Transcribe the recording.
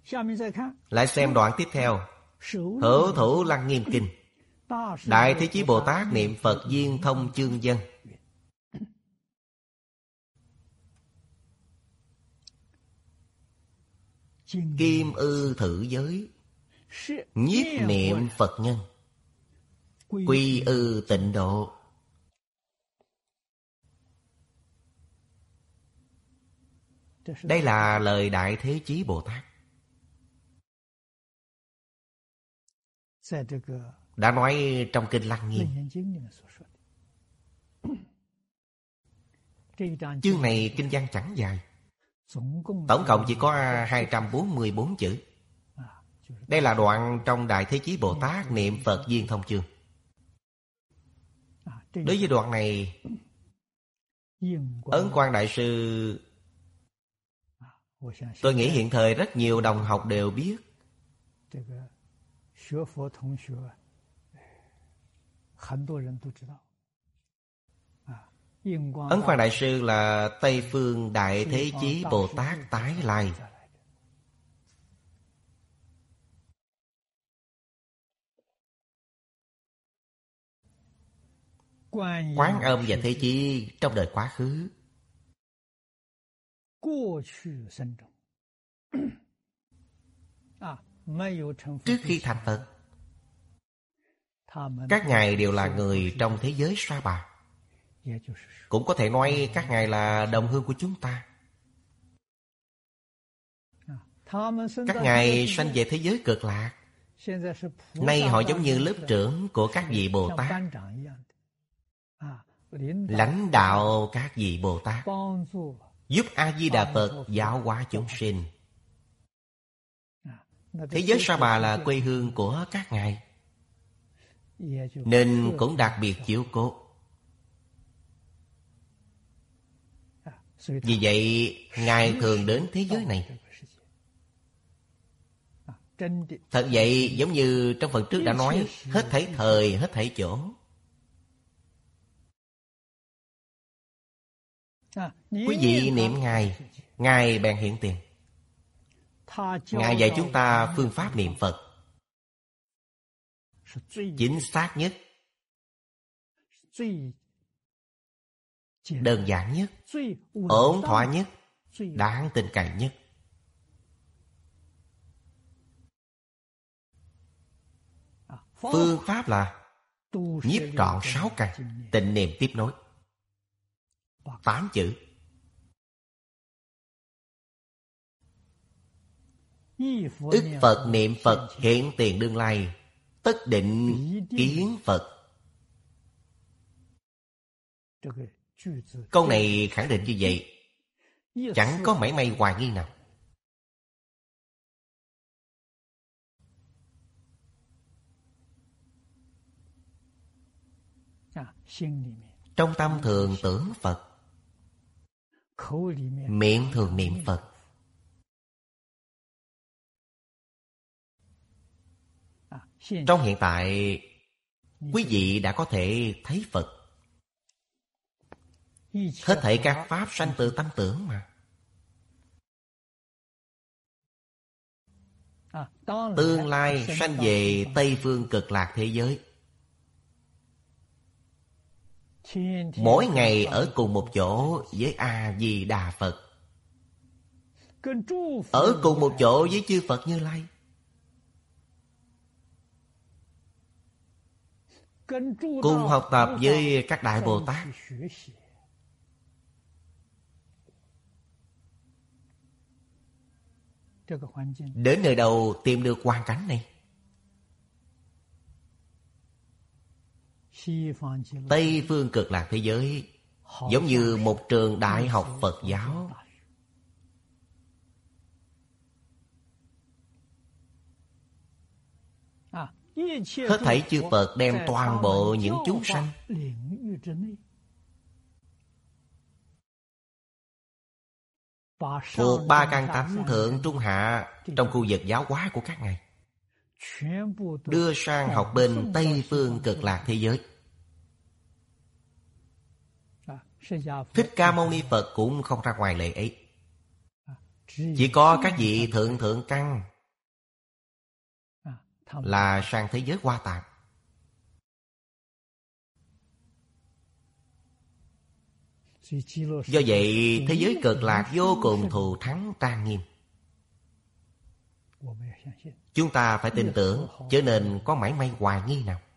Lại xem đoạn tiếp theo. Hữu thủ Lăng Nghiêm Kinh. Đại Thế Chí Bồ Tát niệm Phật viên thông chương dân. Kim ư thử giới. Nhiếp niệm Phật nhân. Quy ư tịnh độ. Đây là lời Đại Thế Chí Bồ Tát đã nói trong Kinh Lăng Nghiêm. Chương này kinh văn chẳng dài, tổng cộng chỉ có 244 chữ. Đây là đoạn trong Đại Thế Chí Bồ Tát niệm Phật viên thông chương. Đối với đoạn này, Ấn Quang Đại Sư, tôi nghĩ hiện thời rất nhiều đồng học đều biết. Ấn Quang Đại Sư là Tây Phương Đại Thế Chí Bồ Tát tái lai. Quán Âm và Thế Chí trong đời quá khứ, trước khi thành Phật, các ngài đều là người trong thế giới Sa Bà. Cũng có thể nói các ngài là đồng hương của chúng ta. Các ngài sanh về thế giới Cực Lạc. Nay họ giống như lớp trưởng của các vị Bồ Tát, lãnh đạo các vị Bồ Tát, giúp A-di-đà Phật giáo hóa chúng sinh. Thế giới Sa Bà là quê hương của các ngài, nên cũng đặc biệt chiếu cố. Vì vậy, ngài thường đến thế giới này. Thật vậy, giống như trong phần trước đã nói, hết thảy thời, hết thảy chỗ. Quý vị niệm Ngài, Ngài bèn hiện tiền. Ngài dạy chúng ta phương pháp niệm Phật chính xác nhất, đơn giản nhất, ổn thỏa nhất, đáng tin cậy nhất. Phương pháp là nhiếp trọn 6 căn, tịnh niệm tiếp nối 8 chữ. Ức Phật niệm Phật hiện tiền đương lai, tất định kiến Phật. Câu này khẳng định như vậy, chẳng có mảy may hoài nghi nào. Trong tâm thường tưởng Phật, miệng thường niệm Phật. Trong hiện tại, quý vị đã có thể thấy Phật. Hết thảy các pháp sanh từ tâm tưởng mà. Tương lai sanh về Tây Phương Cực Lạc thế giới. Mỗi ngày ở cùng một chỗ với A-di-đà Phật, ở cùng một chỗ với chư Phật Như Lai, cùng học tập với các Đại Bồ Tát. Đến nơi đâu tìm được hoàn cảnh này? Tây Phương Cực Lạc thế giới giống như một trường đại học Phật giáo. Hết thảy chư Phật đem toàn bộ những chúng sanh thuộc 3 căn tánh thượng trung hạ trong khu vực giáo hóa của các ngài, đưa sang học bên Tây Phương Cực Lạc thế giới. Thích Ca Mâu Ni Phật cũng không ra ngoài lệ ấy. Chỉ có các vị thượng căn là sang thế giới Hoa Tạng. Do vậy thế giới Cực Lạc vô cùng thù thắng trang nghiêm. Chúng ta phải tin tưởng, chớ nên có mảy may hoài nghi nào.